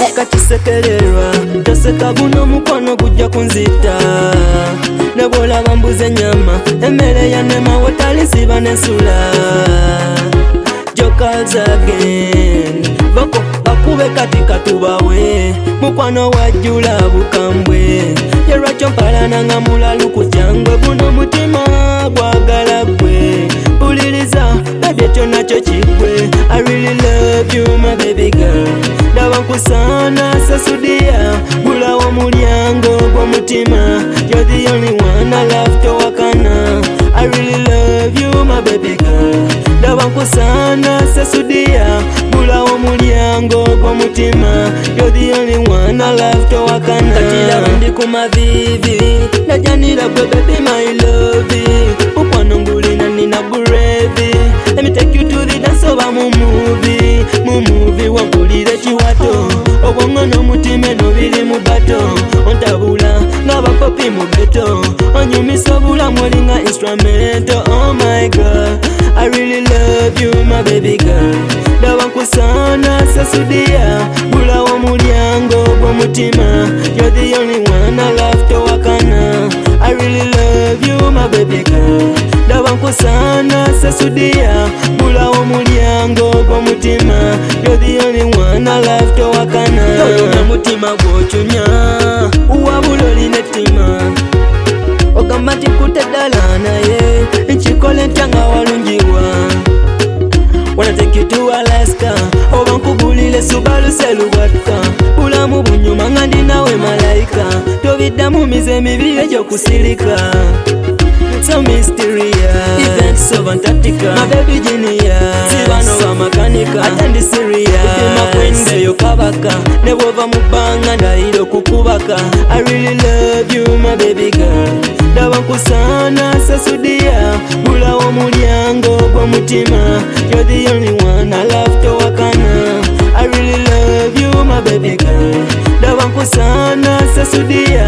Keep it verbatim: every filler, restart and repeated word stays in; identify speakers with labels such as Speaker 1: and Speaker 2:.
Speaker 1: katisekererwa toseka guno mukono gujja kunzita nebola bambuze nyama emmere ya nema wotalisiba nesula jokers again bako bakube katika tubawe mukwano wajula bukambwe yerwacho mpalana nga mulalu kukyangwe guno mutima gwagala gwe buliriza baby ekyo nakyo kigwe I really love you my baby girl ndaba nkusana sasudia gulawo mulyango gw'omutima you're the only one I love towakana I really love you my baby girl ndaba nkusana sasudia gulawo mulyango gw'omutima you're the only one I love towakana katira ndi kumavivi ndajanira gwe baby my love mukwano ngulina nina burevi let me take you to the dance over mu movie mu movie wangulire chiwato obwongo n'omutima eno biri mu bato ontabula ng'abakopi mu beto onyumisa obulamu olinga instrumento oh my god I really love you my baby girl ndaba nkusana sasudia gulawo mulyango gw'omutima you're the only one I love towakana I really love you my baby girl ndaba nkusana sasudia gulawo mulyango gw'omutima you're the only one I love towakana olina mutima gwocunya uwabula olina ettima ogamba nti kuteddala naye nkikole ntya nga walungiwa wanna take you to Alaska oba nkugulire Subaru Seluwatka bulamu bunyuma nga ndinawe malayika tobiddamu mize mibi egyokusirika so mysterious events of Antarctica my baby genius sibano ba makanika atendi serious upima kwendeyo kabaka ne bwova mu bbanga ndayiro kukubaka I really love you my baby girl ndaba nkusana sasudia gulawo mulyango gw'omutima you're the only one I love towakana I really love you my baby girl ndaba nkusana sasudia